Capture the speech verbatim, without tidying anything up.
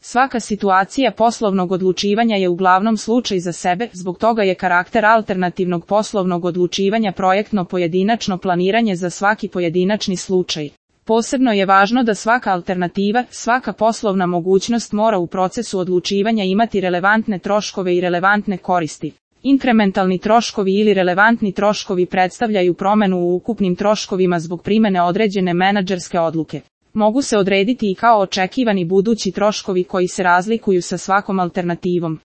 Svaka situacija poslovnog odlučivanja je uglavnom slučaj za sebe, zbog toga je karakter alternativnog poslovnog odlučivanja projektno pojedinačno planiranje za svaki pojedinačni slučaj. Posebno je važno da svaka alternativa, svaka poslovna mogućnost mora u procesu odlučivanja imati relevantne troškove i relevantne koristi. Inkrementalni troškovi ili relevantni troškovi predstavljaju promenu u ukupnim troškovima zbog primjene određene menadžerske odluke. Mogu se odrediti i kao očekivani budući troškovi koji se razlikuju sa svakom alternativom.